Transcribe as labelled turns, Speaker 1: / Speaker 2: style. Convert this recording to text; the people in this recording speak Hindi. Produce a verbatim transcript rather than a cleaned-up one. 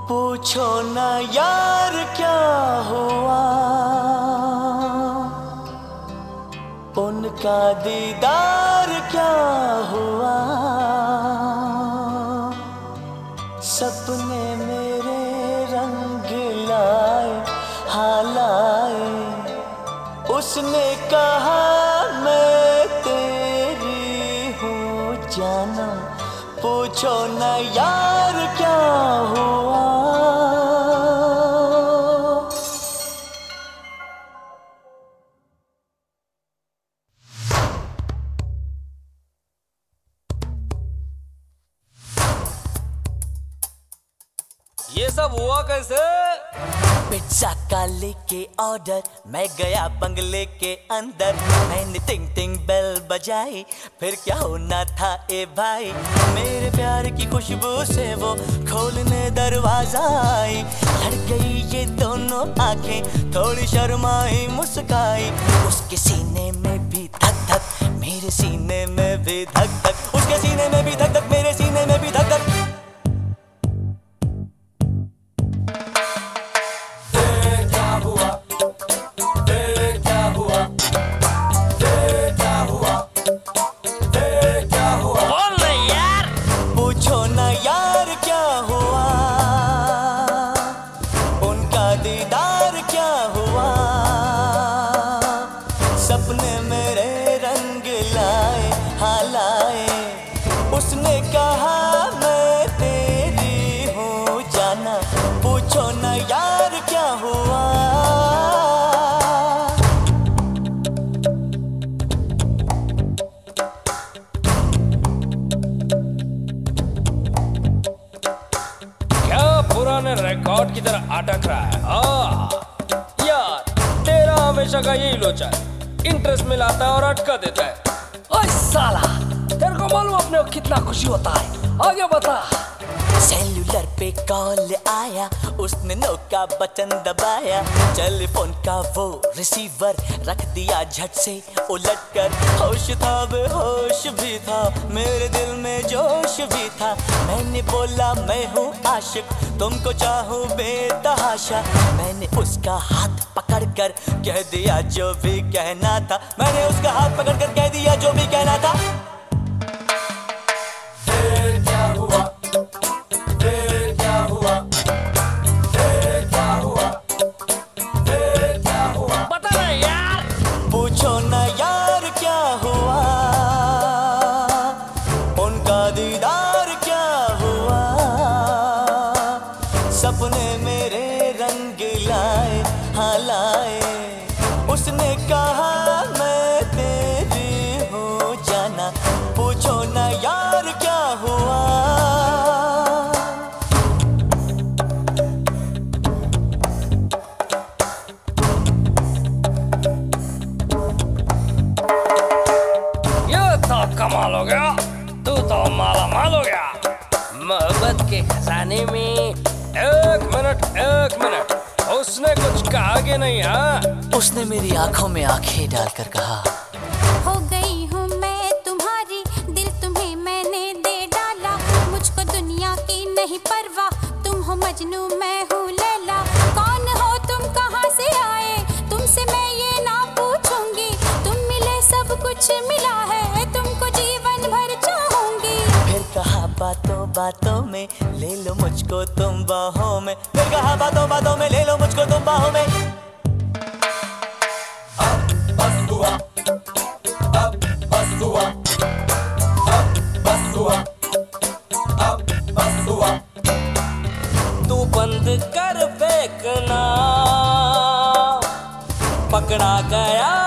Speaker 1: पूछो ना यार क्या हुआ, उनका दीदार क्या हुआ। सपने मेरे रंग लाए हाँ लाए, उसने कहा मैं तेरी हूँ जाना। पूछो ना यार क्या हुआ।
Speaker 2: ये सब हुआ कैसे?
Speaker 1: पिज्जा का लेके ऑर्डर, मैं गया बंगले के अंदर। मैंने टिंग टिंग बेल बजाई, फिर क्या होना था ए भाई। मेरे प्यार की खुशबू से वो खोलने दरवाजा आई। लड़ गई ये दोनों आंखें, थोड़ी शर्माई मुस्काई। उसके सीने में भी धक धक, मेरे सीने में भी धक धक। उसके सीने में भी धक धक, मेरे सीने में भी धक धक। सपने मेरे रंग लाए हाँ लाए, उसने कहा मैं तेरी हूँ जाना। पूछो ना यार क्या हुआ।
Speaker 2: क्या पुराने रिकॉर्ड की तरह अटक रहा है? आ, यार तेरा हमेशा का यही लोचा है, इंटरेस्ट मिलाता है और अटका देता है।
Speaker 3: ओए साला, तेरे को मालूम अपने को कितना खुशी होता है? आगे बता।
Speaker 1: सेल्यूलर पे कॉल आया, उसने नो का बटन दबाया। टेलीफोन का वो रिसीवर रख दिया झट से उलट कर। होश था बेहोश भी था, मेरे दिल में जोश भी था। मैंने बोला मैं हूँ आशिक, तुमको चाहूँ बेतहाशा। मैंने उसका हाथ पकड़ कर कह दिया जो भी कहना था। मैंने उसका हाथ पकड़ कर कह दिया जो भी कहना था। पूछो ना यार क्या हुआ, उनका दीदार क्या हुआ। सपने मेरे रंग लाए हाँ लाए, उसने कहा मैं तेरी हूँ जाना। पूछो ना यार क्या हुआ।
Speaker 2: कमाल हो गया, तू तो माला माल हो गया। मोहब्बत के खजाने में एक मिनट एक मिनट, उसने कुछ कहा कि नहीं? हाँ,
Speaker 1: उसने मेरी आंखों में आंखें डालकर कहा,
Speaker 4: हो गई हूँ मैं तुम्हारी, दिल तुम्हें मैंने दे डाला। मुझको दुनिया की नहीं परवाह, तुम हो मजनू मैं हूँ लैला। कौन हो तुम कहाँ से आए, तुमसे मैं ये ना पूछूंगी। तुम मिले सब कुछ मिला है, कहा बातों बातों में ले लो मुझको तुम बाहों में। फिर कहा बातों बातों में ले लो मुझको तुम बाहों में। अब बस हुआ, अब बस हुआ, अब बस हुआ, अब बस हुआ।
Speaker 2: तू बंद कर फेंकना, पकड़ा गया